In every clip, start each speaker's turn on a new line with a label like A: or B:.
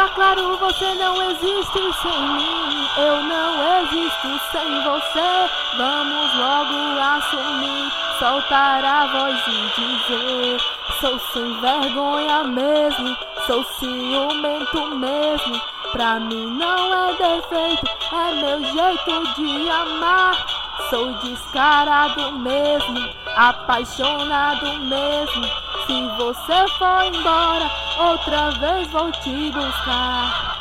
A: Tá claro, você não existe sem mim, eu não existo sem você. Vamos logo assumir, soltar a voz e dizer: sou sem vergonha mesmo, sou ciumento mesmo. Pra mim não é defeito, é meu jeito de amar. Sou descarado mesmo, apaixonado mesmo. Se você for embora, outra vez vou te buscar.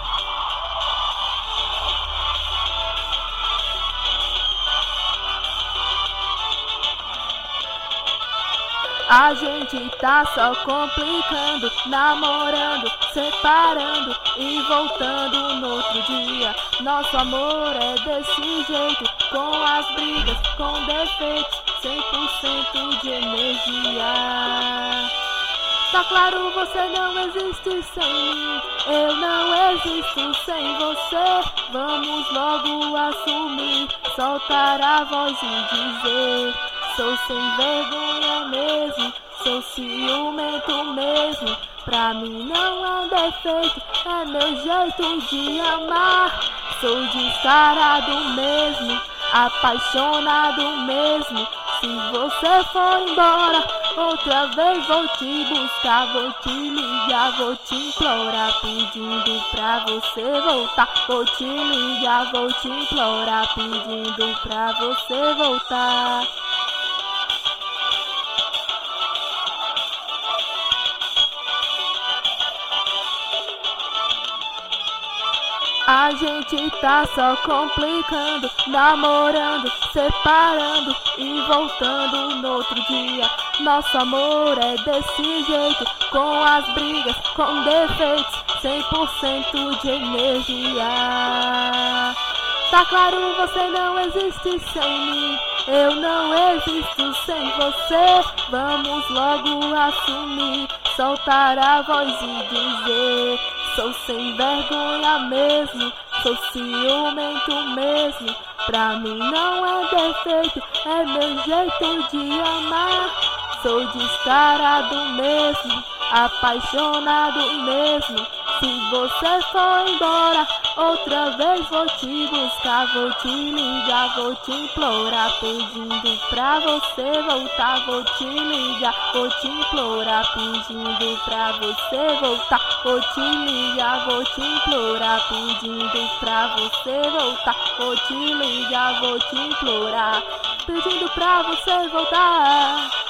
A: A gente tá só complicando, namorando, separando e voltando no outro dia. Nosso amor é desse jeito, com as brigas, com defeitos, 100% de energia. Tá claro, você não existe sem mim, eu não existo sem você. Vamos logo assumir, soltar a voz e dizer: sou sem vergonha mesmo, sou ciumento mesmo. Pra mim não é defeito, é meu jeito de amar. Sou descarado mesmo, apaixonado mesmo. Se você for embora, outra vez vou te buscar, vou te ligar, vou te implorar, pedindo pra você voltar. Vou te ligar, vou te implorar, pedindo pra você voltar. A gente tá só complicando, namorando, separando e voltando no outro dia. Nosso amor é desse jeito, com as brigas, com defeitos, 100% de energia. Tá claro, você não existe sem mim, eu não existo sem você. Vamos logo assumir, soltar a voz e dizer: sou sem vergonha mesmo, sou ciumento mesmo. Pra mim não é defeito, é meu jeito de amar. Sou descarado mesmo, apaixonado mesmo. Se você for embora, outra vez vou te buscar, vou te ligar, vou te implorar, pedindo pra você voltar. Vou te ligar, vou te implorar, pedindo pra você voltar. Vou te ligar, vou te implorar, pedindo pra você voltar. Vou te ligar, vou te implorar, pedindo pra você voltar.